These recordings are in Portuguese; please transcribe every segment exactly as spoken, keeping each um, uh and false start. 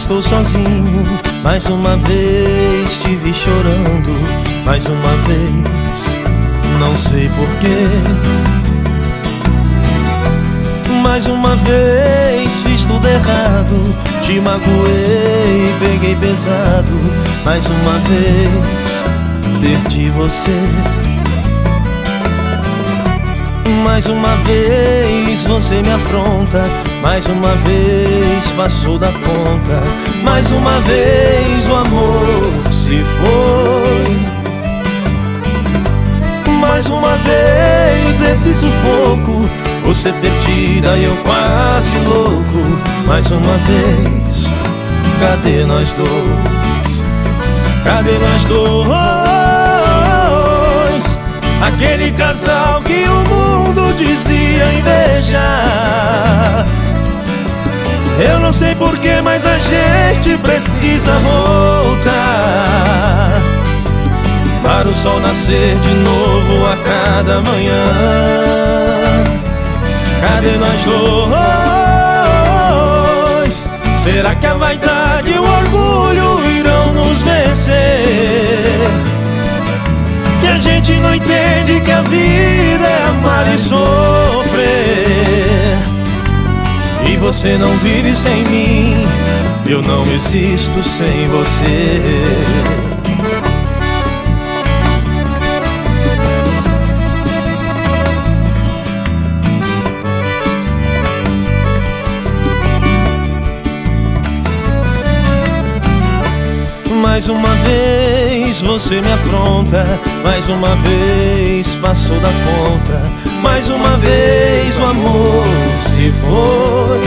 estou sozinho. Mais uma vez te vi chorando. Mais uma vez, não sei porquê. Mais uma vez fiz tudo errado. Te magoei, peguei pesado. Mais uma vez perdi você. Mais uma vez você me afronta. Mais uma vez passou da conta. Mais uma vez o amor se foi. Mais uma vez esse sufoco. Você perdida e eu quase louco. Mais uma vez, cadê nós dois? Cadê nós dois? Aquele casal que o mundo dizia invejar. Eu não sei porquê, mas a gente precisa voltar para o sol nascer de novo a cada manhã. Cadê nós dois? Será que a vaidade e o orgulho irão nos vencer? Que a gente não entende que a vida é amar e sofrer. E você não vive sem mim, eu não existo sem você. Mais uma vez você me afronta. Mais uma vez passou da conta. Mais uma vez o amor se foi.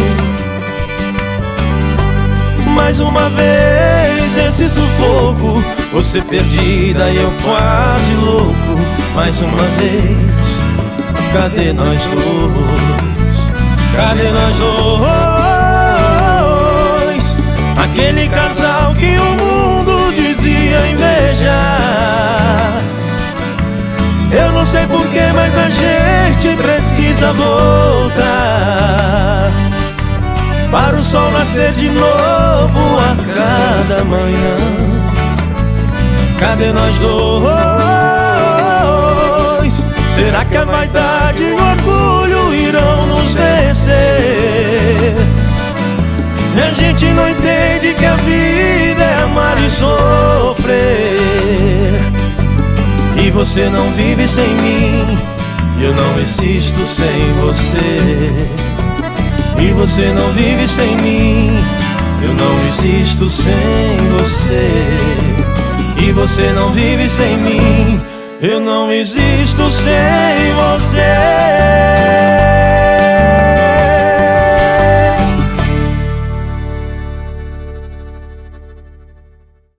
Mais uma vez esse sufoco. Você perdida e eu quase louco. Mais uma vez, cadê nós dois? Cadê nós dois? Aquele casal que o mundo dizia invejar. Eu não sei porquê, mas a gente precisa voltar para o sol nascer de novo a cada manhã. Cadê nós dois? Será que a vaidade e o orgulho irão nos vencer? E a gente não entende que a vida é amar e sofrer. E você não vive sem mim, eu não existo sem você. E você não vive sem mim, eu não existo sem você. E você não vive sem mim, eu não existo sem você.